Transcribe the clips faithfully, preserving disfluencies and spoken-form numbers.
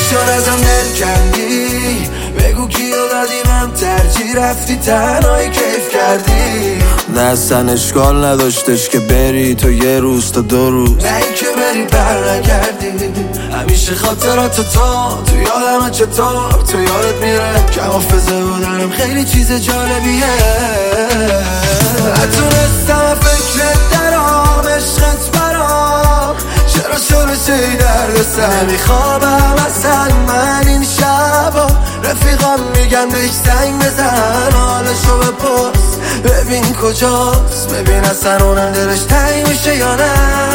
چون ازم دل کندی، بگو کیو دادی من ترجیح رفتی تنهایی کیف کردی. نه اصلا اشکال نداشتش که بری تو یه روز تا دو روز، نه این که بری بر نگردی. همیشه خاطرات تو تو یادم چطور تو یادت میره که حافظه بودنم خیلی چیز جالبیه. نتونستم فکرت درام عشقت برام، چرا شروع شدی درد سر نمیخوابم اصلا من این شبا. رفیقام میگن بهش زنگ بزن حالشو بپرس ببین کجاست، ببین اصلا اونم دلش تنگ میشه یا نه.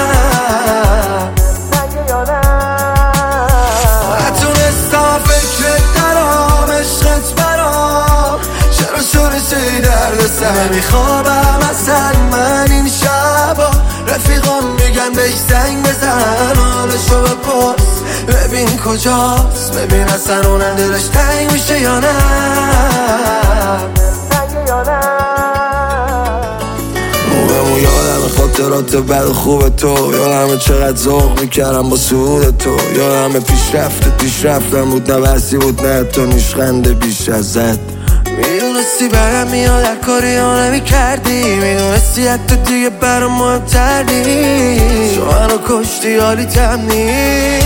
نتونستم فکرت درام عشقت برام، چرا شروع شدی درد سر نمیخوابم اصلا من این شبا. رفیقام میگن بهش زنگ بزن حالشو بپرس ببین کجاست، ببین اصلا اونم دلش تنگ میشه یا نه. موقعمو یادم خاطرات بد و خوب تو، یادم چقدر ذوق میکردم با سعود تو، یادم پیشرفت پیشرفتم بود نه بحثی بود نه تو نیشخنده بیش ازت. میدونستی برم میاد هر کاری ها نمی کردی، میدونستی حتی دیگه برام مهمتر نیست، تو منو کشتی حالی تم نیست.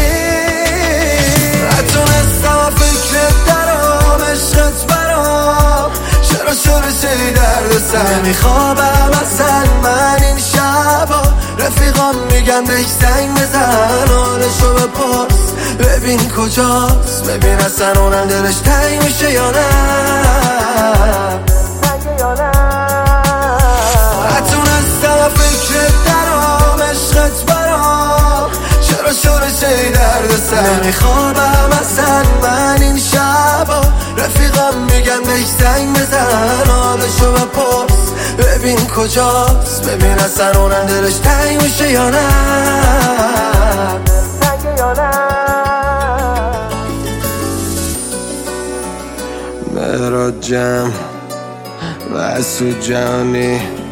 نتونستم فکرت درام عشقت برام، چرا شروع شدی درد سر نمیخوابم اصلا من این شبا. رفیقام میگن بهش زنگ بزن حالشو بپرس ببین کجاست، ببین اصلا اونم دلش تنگ میشه یا نه. نتونستم فکرت درام عشقت برام، چرا شروع شدی درد سر نمیخوابم اصلا من این شبا. رفیقام میگن بهش زنگ بزن حالشو بپرس ببین کجاست، ببین اصلا اونم دلش تنگ میشه یا نه. مهراد جم و اسود جهانی